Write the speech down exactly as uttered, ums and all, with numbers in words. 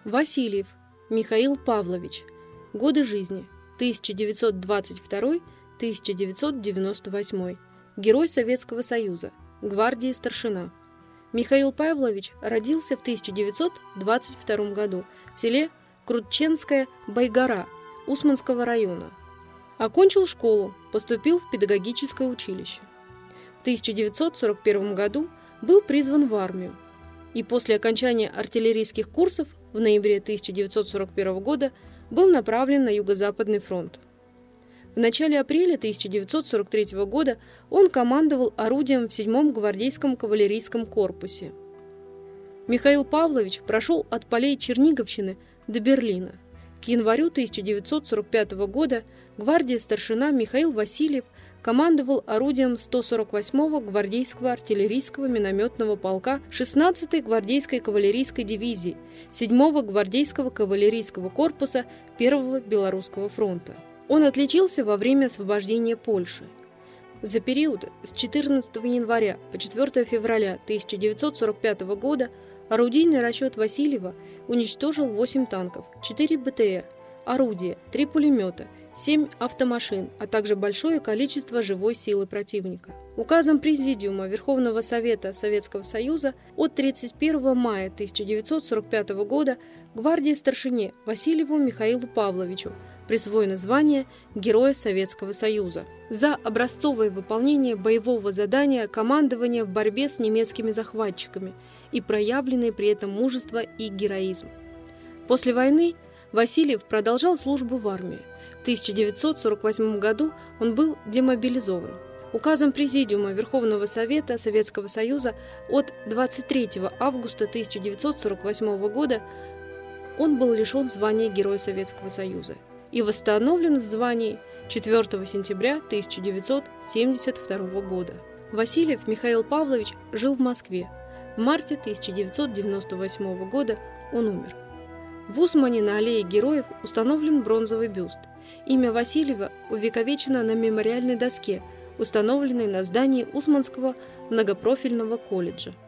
Васильев Михаил Павлович. Годы жизни тысяча девятьсот двадцать второй — тысяча девятьсот девяносто восьмой. Герой Советского Союза, гвардии старшина. Михаил Павлович родился в тысяча девятьсот двадцать втором году в селе Крутченская Байгора Усманского района. Окончил школу, поступил в педагогическое училище. В тысяча девятьсот сорок первом году был призван в армию и после окончания артиллерийских курсов в ноябре тысяча девятьсот сорок первого года был направлен на Юго-Западный фронт. В начале апреля тысяча девятьсот сорок третьего года он командовал орудием в седьмом гвардейском кавалерийском корпусе. Михаил Павлович прошел от полей Черниговщины до Берлина. К январю тысяча девятьсот сорок пятого года гвардии старшина Михаил Васильев командовал орудием сто сорок восьмого гвардейского артиллерийского минометного полка шестнадцатой гвардейской кавалерийской дивизии седьмого гвардейского кавалерийского корпуса первого Белорусского фронта. Он отличился во время освобождения Польши. За период с четырнадцатого января по четвёртое февраля тысяча девятьсот сорок пятого года орудийный расчет Васильева уничтожил восемь танков, четыре бэ тэ эр, орудия, три пулемета, семь автомашин, а также большое количество живой силы противника. Указом Президиума Верховного Совета Советского Союза от тридцать первого мая тысяча девятьсот сорок пятого года гвардии старшине Васильеву Михаилу Павловичу присвоено звание Героя Советского Союза за образцовое выполнение боевого задания командования в борьбе с немецкими захватчиками и проявленное при этом мужество и героизм. После войны Васильев продолжал службу в армии. В тысяча девятьсот сорок восьмом году он был демобилизован. Указом Президиума Верховного Совета Советского Союза от двадцать третьего августа тысяча девятьсот сорок восьмого года он был лишен звания Героя Советского Союза и восстановлен в звании четвёртого сентября тысяча девятьсот семьдесят второго года. Васильев Михаил Павлович жил в Москве. В марте тысяча девятьсот девяносто восьмого года он умер. В Усмане на аллее Героев установлен бронзовый бюст. Имя Васильева увековечено на мемориальной доске, установленной на здании Усманского многопрофильного колледжа.